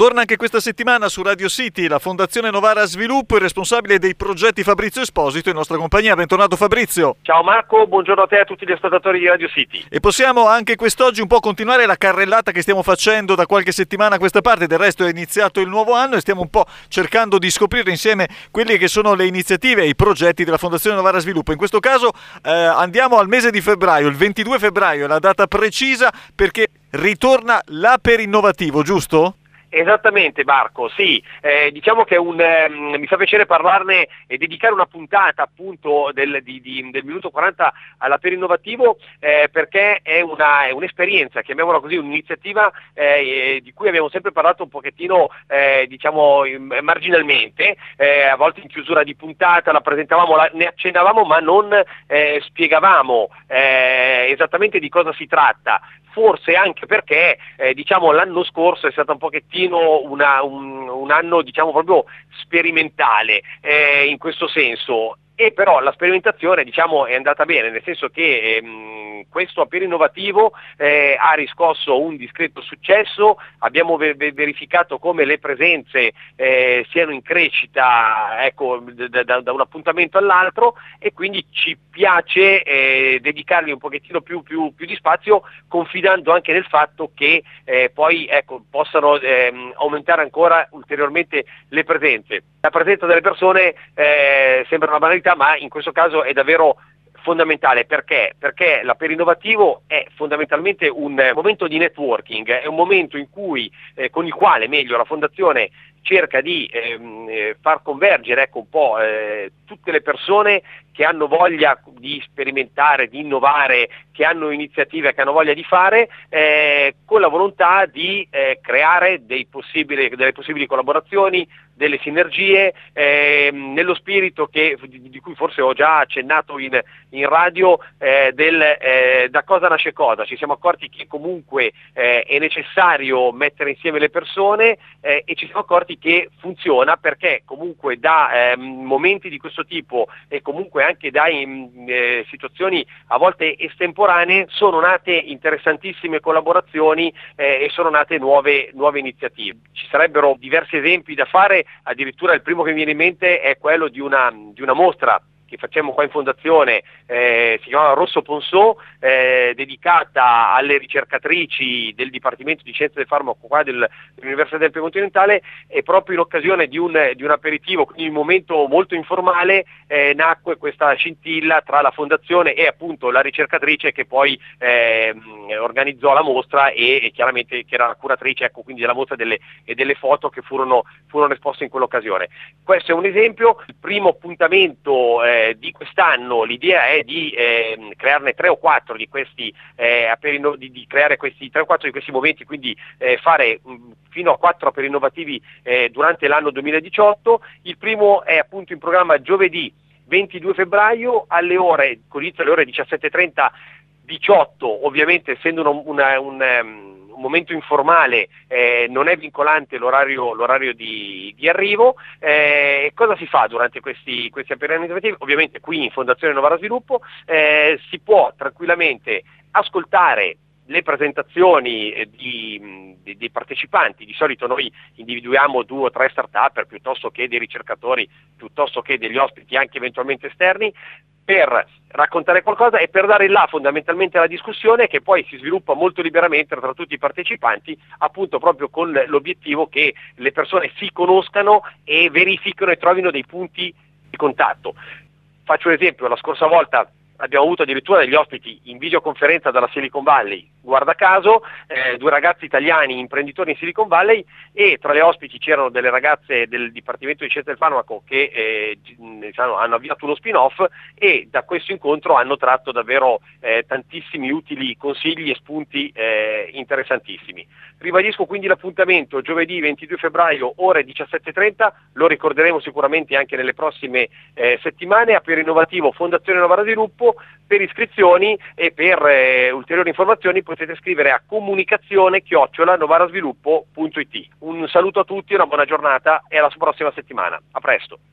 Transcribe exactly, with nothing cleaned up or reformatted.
Torna anche questa settimana su Radio City la Fondazione Novara Sviluppo, il responsabile dei progetti Fabrizio Esposito in nostra compagnia. Bentornato Fabrizio. Ciao Marco, buongiorno a te e a tutti gli ascoltatori di Radio City. E possiamo anche quest'oggi un po' continuare la carrellata che stiamo facendo da qualche settimana a questa parte. Del resto è iniziato il nuovo anno e stiamo un po' cercando di scoprire insieme quelle che sono le iniziative e i progetti della Fondazione Novara Sviluppo. In questo caso eh, andiamo al mese di febbraio, il ventidue febbraio è la data precisa perché ritorna l'Aper Innovativo, giusto? Esattamente Marco, sì, eh, diciamo che un, eh, mi fa piacere parlarne e dedicare una puntata appunto del, di, di, del minuto quaranta all'Aper Innovativo eh, perché è, una, è un'esperienza, chiamiamola così, un'iniziativa eh, di cui abbiamo sempre parlato un pochettino eh, diciamo marginalmente, eh, a volte in chiusura di puntata la presentavamo, la, ne accennavamo ma non eh, spiegavamo eh, esattamente di cosa si tratta. Forse anche perché eh, diciamo l'anno scorso è stato un pochettino una, un, un anno diciamo proprio sperimentale eh, in questo senso, e però la sperimentazione diciamo è andata bene, nel senso che ehm, questo Aper Innovativo eh, ha riscosso un discreto successo. Abbiamo ver- verificato come le presenze eh, siano in crescita, ecco, da, da, da un appuntamento all'altro, e quindi ci piace eh, dedicargli un pochettino più, più, più di spazio, confidando anche nel fatto che eh, poi ecco, possano ehm, aumentare ancora ulteriormente le presenze. La presenza delle persone eh, sembra una banalità, ma in questo caso è davvero fondamentale. Perché? Perché l'Aper Innovativo è fondamentalmente un momento di networking, è un momento in cui, eh, con il quale meglio la Fondazione cerca di ehm, eh, far convergere ecco, un po' eh, tutte le persone che hanno voglia di sperimentare, di innovare, che hanno iniziative, che hanno voglia di fare, eh, con la volontà di eh, creare dei possibili, delle possibili collaborazioni, delle sinergie, eh, nello spirito che, di, di cui forse ho già accennato in, in radio, eh, del eh, da cosa nasce cosa. Ci siamo accorti che comunque eh, è necessario mettere insieme le persone eh, e ci siamo accorti che funziona, perché comunque da eh, momenti di questo tipo e comunque anche da in, eh, situazioni a volte estemporanee sono nate interessantissime collaborazioni eh, e sono nate nuove, nuove iniziative. Ci sarebbero diversi esempi da fare. Addirittura il primo che mi viene in mente è quello di una, di una mostra che facciamo qua in Fondazione, eh, si chiama Rosso Ponceau, eh, dedicata alle ricercatrici del Dipartimento di Scienze del Farmaco qua del, dell'Università del Piemonte Orientale, e proprio in occasione di un, di un aperitivo, quindi un momento molto informale, eh, nacque questa scintilla tra la Fondazione e appunto la ricercatrice che poi eh, organizzò la mostra e, e chiaramente che era la curatrice, ecco, quindi della mostra delle, e delle foto che furono, furono esposte in quell'occasione. Questo è un esempio. Il primo appuntamento eh, di quest'anno, l'idea è di eh, crearne tre o quattro di questi eh, Aper, di, di creare questi tre o quattro di questi momenti, quindi eh, fare mh, fino a quattro Aper Innovativi eh, durante l'anno duemiladiciotto. Il primo è appunto in programma giovedì ventidue febbraio alle ore, con inizio alle ore diciassette e trenta diciotto, ovviamente essendo una, una, un, um, un momento informale eh, non è vincolante l'orario, l'orario di, di arrivo. Eh, cosa si fa durante questi, questi Aper Innovativi? Ovviamente qui in Fondazione Novara Sviluppo eh, si può tranquillamente ascoltare le presentazioni eh, di, di, dei partecipanti. Di solito noi individuiamo due o tre start-up piuttosto che dei ricercatori, piuttosto che degli ospiti anche eventualmente esterni, per raccontare qualcosa e per dare là fondamentalmente alla discussione, che poi si sviluppa molto liberamente tra tutti i partecipanti, appunto proprio con l'obiettivo che le persone si conoscano e verifichino e trovino dei punti di contatto. Faccio un esempio: la scorsa volta abbiamo avuto addirittura degli ospiti in videoconferenza dalla Silicon Valley, guarda caso, eh, due ragazzi italiani imprenditori in Silicon Valley, e tra le ospiti c'erano delle ragazze del Dipartimento di Scienze del Farmaco che eh, diciamo, hanno avviato uno spin-off, e da questo incontro hanno tratto davvero eh, tantissimi utili consigli e spunti eh, interessantissimi. Ribadisco quindi l'appuntamento giovedì ventidue febbraio ore diciassette e trenta, lo ricorderemo sicuramente anche nelle prossime eh, settimane. Aper Innovativo Fondazione Novara Sviluppo. Per iscrizioni e per eh, ulteriori informazioni potete scrivere a comunicazione chiocciola novarasviluppo punto it. Un saluto a tutti, una buona giornata e alla prossima settimana. A presto.